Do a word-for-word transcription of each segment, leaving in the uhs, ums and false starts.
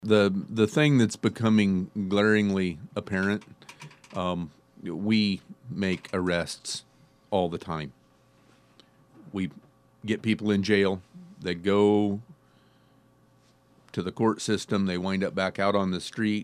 The the thing that's becoming glaringly apparent, um, we make arrests all the time. We get people in jail. They go to the court system. They wind up back out on the street.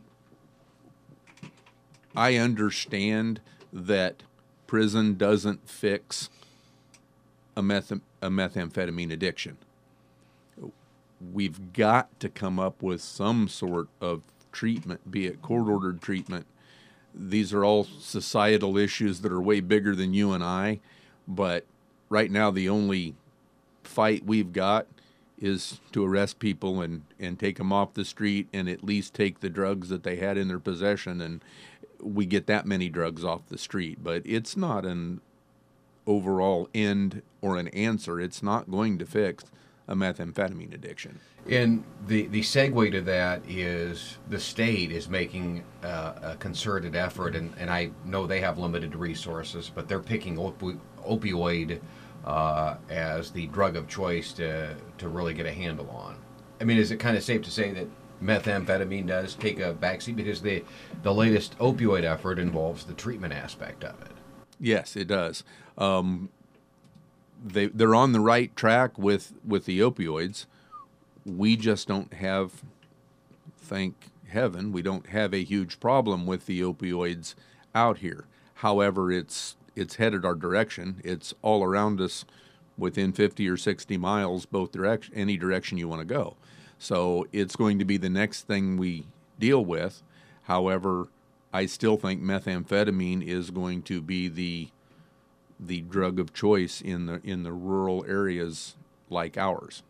I understand that prison doesn't fix a, meth- a methamphetamine addiction. We've got to come up with some sort of treatment, be it court-ordered treatment. These are all societal issues that are way bigger than you and I, but right now the only fight we've got is to arrest people and, and take them off the street and at least take the drugs that they had in their possession, and we get that many drugs off the street. But it's not an overall end or an answer. It's not going to fix a methamphetamine addiction. And the, the segue to that is the state is making uh, a concerted effort, and, and I know they have limited resources, but they're picking opi- opioid uh, as the drug of choice to, to really get a handle on. I mean, is it kind of safe to say that methamphetamine does take a backseat, because the, the latest opioid effort involves the treatment aspect of it? Yes, it does. Um, They they're on the right track with, with the opioids. We just don't have, thank heaven, we don't have a huge problem with the opioids out here. However, it's it's headed our direction. It's all around us, within fifty or sixty miles, both direction, any direction you want to go. So it's going to be the next thing we deal with. However, I still think methamphetamine is going to be the the drug of choice in the in the rural areas like ours.